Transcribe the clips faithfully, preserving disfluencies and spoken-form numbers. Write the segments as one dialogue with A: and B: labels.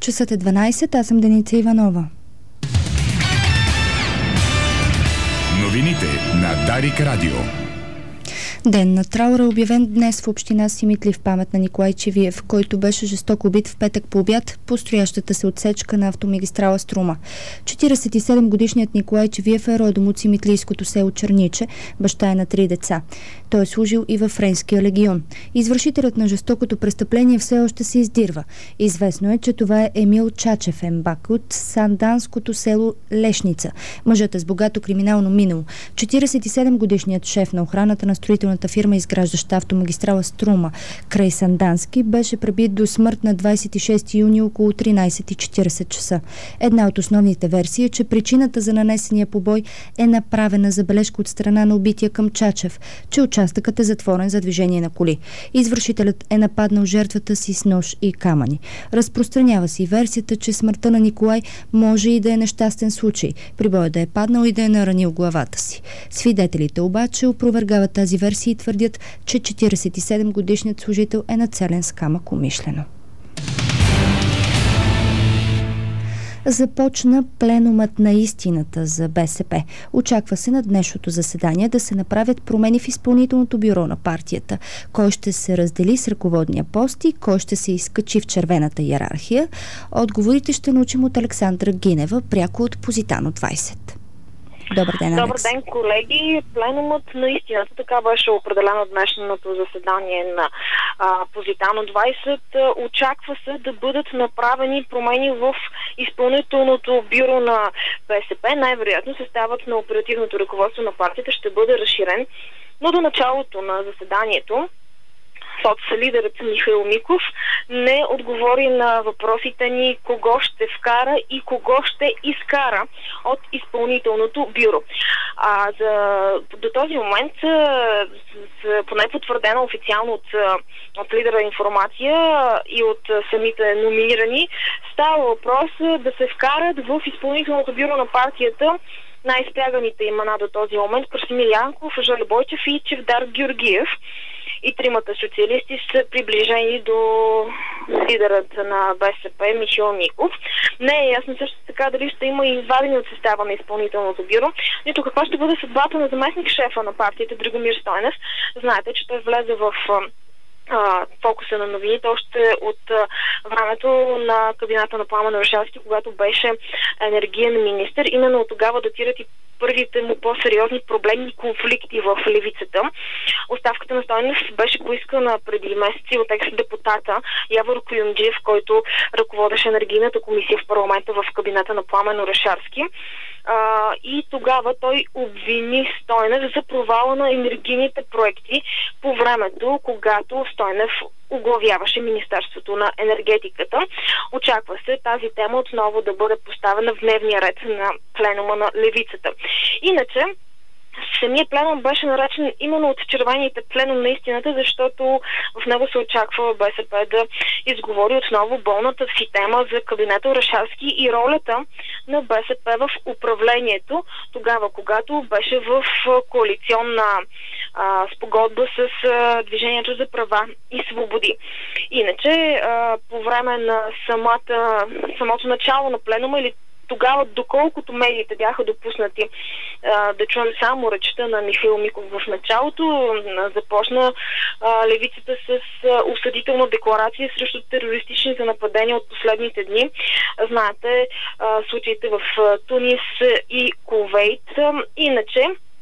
A: Часът е дванайсет, аз съм Деница Иванова.
B: Новините на Дарик Радио.
A: Ден на траура е обявен днес в община Симитли в памет на Николай Чевиев, който беше жестоко убит в петък по обяд по строящата се отсечка на автомагистрала Струма. четирийсет и седем годишният Николай Чевиев е родом от симитлийското село Черниче, баща е на три деца. Той е служил и във Френския легион. Извършителят на жестокото престъпление все още се издирва. Известно е, че това е Емил Чачев Ембак от санданското село Лешница. Мъжът е с богато криминално минало. четирийсет и седем годишният шеф на охраната на строителната фирма, изграждаща автомагистрала Струма край Сандански, беше пребит до смърт на двайсет и шести юни около тринайсет и четирийсет часа. Една от основните версии е, че причината за нанесения побой е направена забележка от страна на убития към Чачев, че участъкът е затворен за движение на коли. Извършителят е нападнал жертвата си с нож и камъни. Разпространява се и версията, че смъртта на Николай може и да е нещастен случай, при боя да е паднал и да е наранил главата си. Свидетелите обаче опровергават тази версия и твърдят, че четирийсет и седем годишният служител е нацелен с камък умишлено. Започна пленумът на истината за БСП. Очаква се на днешното заседание да се направят промени в изпълнителното бюро на партията. Кой ще се раздели с ръководния пост и кой ще се изкачи в червената иерархия? Отговорите ще научим от Александра Гинева, пряко от Позитано двайсет. Добър ден, Алекс.
C: Добър ден, колеги. Пленумът на истината, така беше определено днешното заседание на а, Позитано двайсет. Очаква се да бъдат направени промени в изпълнителното бюро на БСП. Най-вероятно съставът на оперативното ръководство на партията ще бъде разширен, но до началото на заседанието соц-лидерът Михаил Миков не отговори на въпросите ни кого ще вкара и кого ще изкара от изпълнителното бюро. А за, до този момент, с, с, поне потвърдена официално от, от лидера информация и от самите номинирани, става въпрос да се вкарат в изпълнителното бюро на партията най-спряганите имена до този момент: Красимир Янков, Жолю Бойчев и Чевдар Георгиев. И тримата социалисти са приближени до лидерът на БСП Михаил Миков. Не е ясно също така дали ще има и извадени от състава на изпълнителното бюро, нито каква ще бъде съдбата на заместник шефа на партията Драгомир Стойнев. Знаете, че той влезе в а, фокуса на новините още от а, времето на кабинета на Пламен Орешарски, когато беше енергиен министър. Именно от тогава датират и първите му по-сериозни проблемни конфликти в левицата. Оставката на Стойнев беше поискана преди месеци от екс-депутата Явор Куюмджиев, който ръководеше енергийната комисия в парламента в кабинета на Пламен Орешарски. А, и тогава той обвини Стойнев за провала на енергийните проекти по времето, когато Стойнев оглавяваше Министерството на енергетиката. Очаква се тази тема отново да бъде поставена в дневния ред на пленума на левицата. Иначе, самият пленум беше наречен именно от червените пленум на истината, защото в него се очаква БСП да изговори отново болната си тема за кабинета Орешарски и ролята на БСП в управлението, тогава когато беше в коалиционна а, спогодба с а, Движението за права и свободи. Иначе, а, по време на самата, самото начало на пленума, или тогава, доколкото медиите бяха допуснати а, да чуем само речта на Михаил Миков в началото, а, започна а, левицата с а, осъдителна декларация срещу терористичните нападения от последните дни. Знаете а, случаите в а, Тунис и Кувейт. А, иначе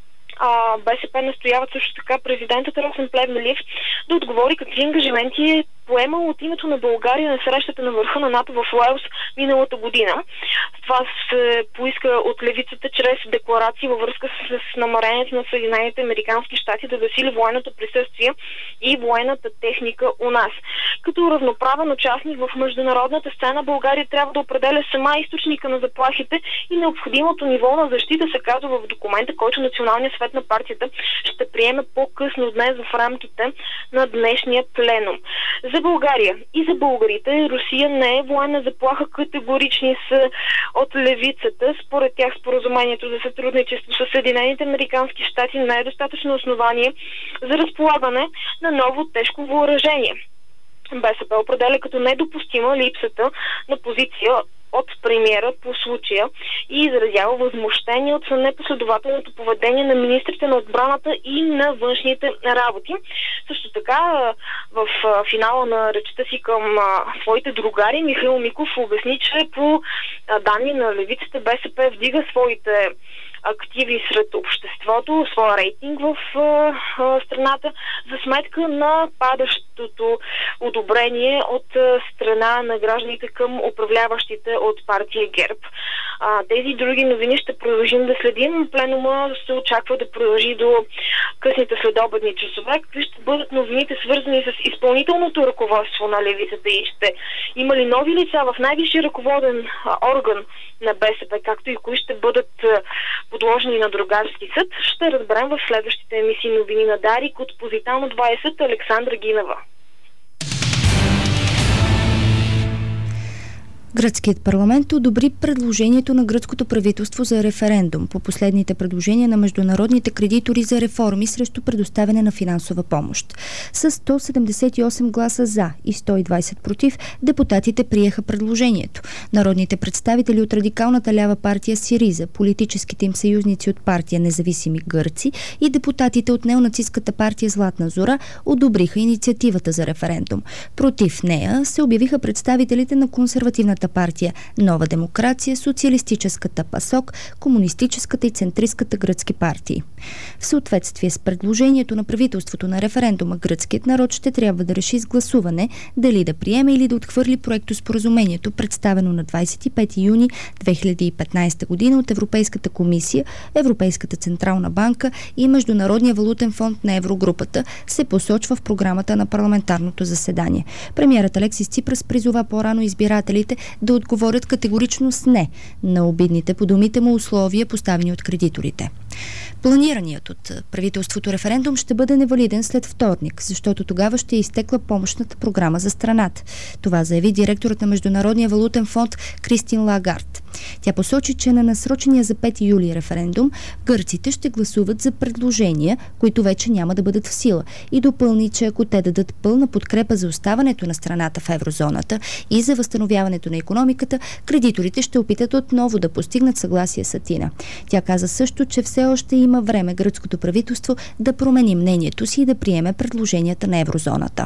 C: а, БСП настояват също така президентът Росен Плевнелиев да отговори какви ангажименти е поемал от името на България на срещата на върха на НАТО в Уелс миналата година. Това се поиска от левицата чрез декларации във връзка с, с намерението на Съединените американски щати да засили военното присъствие и военната техника у нас. Като равноправен участник в международната сцена, България трябва да определя сама източника на заплахите и необходимото ниво на защита, се казва в документа, който Националният съвет на партията ще приеме по-късно днес в рамките на днешния пленум. За България и за българите Русия не е военна заплаха, категорични са от левицата. Според тях споразумението за сътрудничество с Съединените американски щати не е достатъчно основание за разполагане на ново тежко въоръжение. БСП определя като недопустима липсата на позиция от премиера по случая и изразява възмущение от непоследователното поведение на министрите на отбраната и на външните работи. Също така в финала на речта си към своите другари Михаил Миков обясни, че по данни на левицата БСП вдига своите активи сред обществото, своя рейтинг в а, а, страната, за сметка на падащото одобрение от а, страна на гражданите към управляващите от партия ГЕРБ. А, тези други новини ще продължим да следим. Пленума се очаква да продължи до късните следобедни часове. Какви ще бъдат новините, свързани с изпълнителното ръководство на левицата и ще има ли нови лица в най-висши ръководен а, орган на БСП, както и кои ще бъдат а, подложени на другарски съд, ще разберем в следващите емисии новини на Дарик от Позитано двайсет, Александра Гинева.
A: Гръцкият парламент одобри предложението на гръцкото правителство за референдум по последните предложения на международните кредитори за реформи срещу предоставяне на финансова помощ. С сто седемдесет и осем гласа за и сто и двайсет против, депутатите приеха предложението. Народните представители от радикалната лява партия Сириза, политическите им съюзници от партия Независими гърци и депутатите от неонацистката партия Златна зора одобриха инициативата за референдум. Против нея се обявиха представителите на консервативната партия Нова демокрация, социалистическата ПАСОК, комунистическата и центристската гръцки партии. В съответствие с предложението на правителството на референдума, гръцкият народ ще трябва да реши с гласуване дали да приеме или да отхвърли проектоспоразумението, представено на двайсет и пети юни две хиляди и петнайсета година от Европейската комисия, Европейската централна банка и Международния валутен фонд на Еврогрупата, се посочва в програмата на парламентарното заседание. Премиерът Алексис Ципрас призова по-рано избирателите да отговорят категорично с не на обидните по думите му условия, поставени от кредиторите. Планираният от правителството референдум ще бъде невалиден след вторник, защото тогава ще е изтекла помощната програма за страната. Това заяви директорът на Международния валутен фонд Кристин Лагард. Тя посочи, че на насрочения за пети юли референдум гърците ще гласуват за предложения, които вече няма да бъдат в сила, и допълни, че ако те дадат пълна подкрепа за оставането на страната в еврозоната и за възстановяването на икономиката, кредиторите ще опитат отново да постигнат съгласие с Атина. Тя каза също, че все още има време гръцкото правителство да промени мнението си и да приеме предложенията на еврозоната.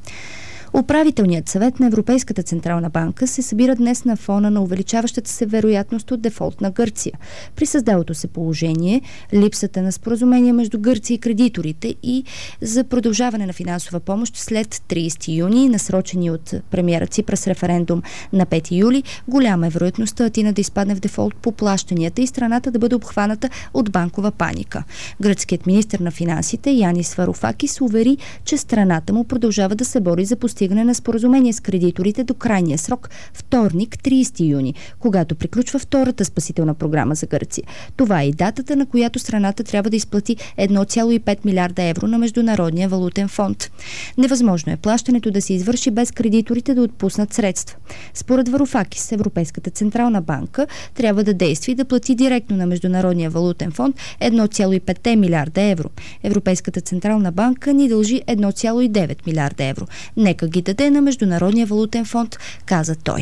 A: Управителният съвет на Европейската централна банка се събира днес на фона на увеличаващата се вероятност от дефолт на Гърция. При създалото се положение, липсата на споразумение между Гърция и кредиторите и за продължаване на финансова помощ след трийсети юни, насрочени от премиера Ципрас референдум на пети юли, голяма е вероятността Атина да изпадне в дефолт по плащанията и страната да бъде обхваната от банкова паника. Гръцкият министър на финансите Янис Варофакис увери, че страната му продължава да се бори за постигане стигане на споразумение с кредиторите до крайния срок вторник, трийсети юни, когато приключва втората спасителна програма за Гърция. Това е и датата, на която страната трябва да изплати едно цяло и пет милиарда евро на Международния валутен фонд. Невъзможно е плащането да се извърши без кредиторите да отпуснат средства. Според Варофакис, Европейската централна банка трябва да действа и да плати директно на Международния валутен фонд едно цяло и пет милиарда евро. Европейската централна банка ни дължи едно цяло и девет милиарда евро. Нека ги даде на Международния валутен фонд, каза той.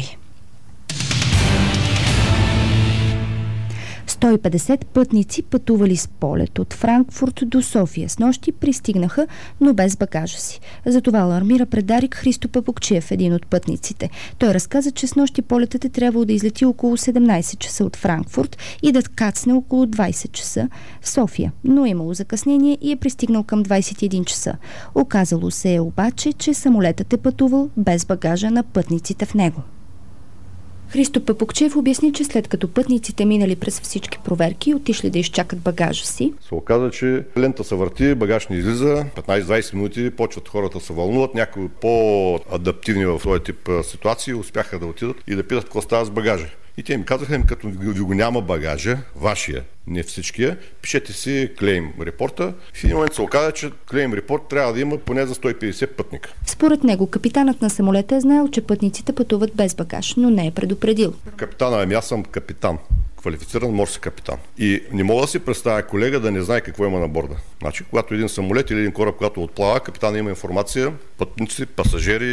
A: сто и петдесет пътници пътували с полет от Франкфурт до София снощи пристигнаха, но без багажа си. За това алармира пред Дарик Христо Папукчиев, един от пътниците. Той разказа, че снощи полетът е трябвало да излети около седемнайсет часа от Франкфурт и да кацне около двайсет часа в София, но е имало закъснение и е пристигнал към двайсет и един часа. Оказало се е обаче, че самолетът е пътувал без багажа на пътниците в него. Христо Папукчиев обясни, че след като пътниците минали през всички проверки и отишли да изчакат багажа си,
D: се оказа, че лента се върти, багаж не излиза, петнайсет-двайсет минути почват хората се вълнуват, някои по-адаптивни в този тип ситуации успяха да отидат и да питат какво става с багажа. И те им казаха, като ви го няма багажа, вашия, не всичкия, пишете си клейм репорта. В един момент се оказа, че клейм репорт трябва да има поне за сто и петдесет пътника.
A: Според него, капитанът на самолета е знаел, че пътниците пътуват без багаж, но не е предупредил.
D: Капитана, ами аз съм капитан, квалифициран морски капитан. И не мога да си представя колега да не знае какво има на борда. Значи, когато един самолет или един кораб, когато отплава, капитана има информация, пътници, пасажери,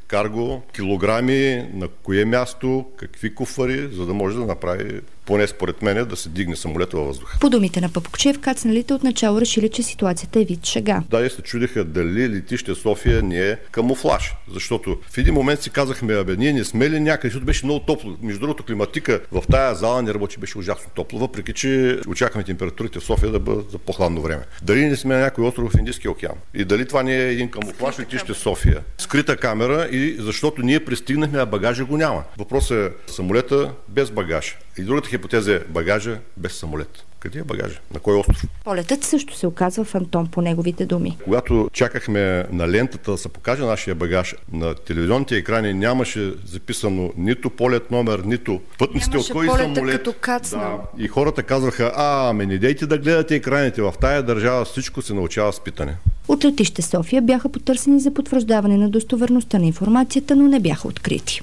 D: карго, килограми, на кое място, какви куфари, за да може да направи, поне според мен, да се дигне самолета във въздуха.
A: По думите на Папукчев, кацналите отначало решили, че ситуацията е вид шега.
D: Да, и се чудиха дали летище София не е камуфлаж, защото в един момент си казахме, абе, ние не сме ли някъде, защото беше много топло. Между другото, климатика в тая зала не работи, беше ужасно топло, въпреки че очакваме температурите в София да бъдат за по-хладно време. Дали не сме на някой остров в Индийския океан? И дали това не е един камуфлаж летище София? Скрита камера, и защото ние пристигнахме, а багажа го няма. Въпросът е самолета без багаж. И другата хипотеза е багажа без самолет. Къде е багажа? На кой остров?
A: Полетът също се оказва фантом, по неговите думи.
D: Когато чакахме на лентата да се покаже нашия багаж, на телевизионните екрани нямаше записано нито полет номер, нито пътниците от кой самолет.
A: Като кацнал.
D: Да. И хората казваха, а, ами не дейте да гледате екраните, в тая държава всичко се научава с питане.
A: От летище София бяха потърсени за потвърждаване на достоверността на информацията, но не бяха открити.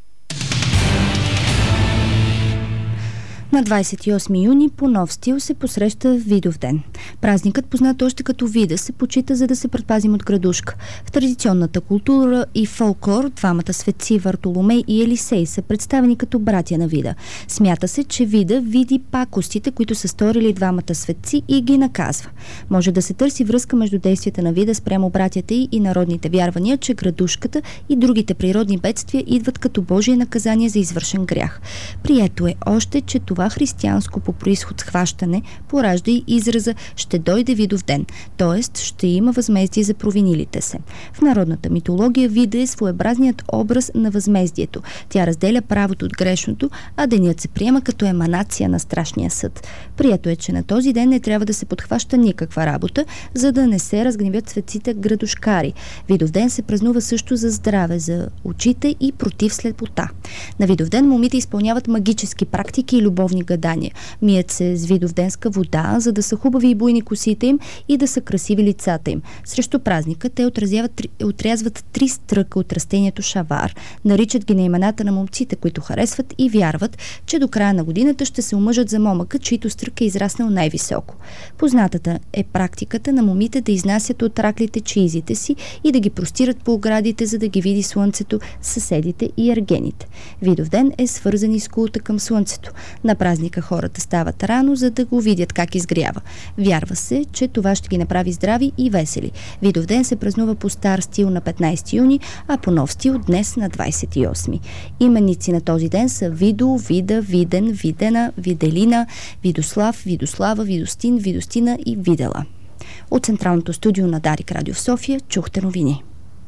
A: На двадесет и осми юни по нов стил се посреща Видовден. Празникът, познат още като Вида, се почита, за да се предпазим от градушка. В традиционната култура и фолклор двамата светци Вартоломей и Елисей са представени като братя на Вида. Смята се, че Вида види пакостите, които са сторили двамата светци, и ги наказва. Може да се търси връзка между действията на Вида спрямо братята й и народните вярвания, че градушката и другите природни бедствия идват като Божие наказание за извършен грях. Прието е още, че това християнско по произход схващане поражда и израза «ще дойде Видовден», т.е. ще има възмездие за провинилите се. В народната митология Вида е своеобразният образ на възмездието. Тя разделя правото от грешното, а денят се приема като еманация на страшния съд. Прието е, че на този ден не трябва да се подхваща никаква работа, за да не се разгневят светците градушкари. Видовден се празнува също за здраве, за очите и против слепота. На Видовден момите изпълняват магически практики и любовни гадания. Мият се с видовденска вода, за да са хубави и буйни косите им и да са красиви лицата им. Срещу празника те отрязват, отрязват три стръка от растението шавар, наричат ги на имената на момците, които харесват, и вярват, че до края на годината ще се омъжат за момъка, чийто стрък е израснал най-високо. Познатата е практиката на момите да изнасят от раклите чизите си и да ги простират по оградите, за да ги види слънцето, съседите и ергените. Видовден е свързан и с култа към слънцето. На празника хората стават рано, за да го видят как изгрява. Вярва се, че това ще ги направи здрави и весели. Видовден се празнува по стар стил на петнадесети юни, а по нов стил днес на двадесет и осми. Именици на този ден са Видо, Вида, Виден, Видена, Виделина, Видослав, Видослава, Видостин, Видостина и Видела. От Централното студио на Дарик Радио в София чухте новини.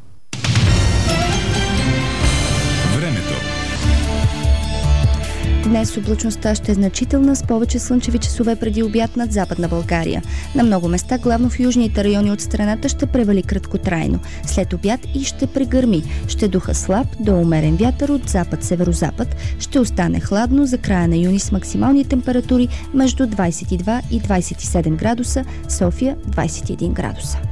A: Днес облачността ще е значителна, с повече слънчеви часове преди обяд над Западна България. На много места, главно в южните райони от страната, ще превали краткотрайно. След обяд и ще прегърми. Ще духа слаб до умерен вятър от запад-северозапад. Ще остане хладно за края на юни с максимални температури между двадесет и два и двадесет и седем градуса, София двадесет и един градуса.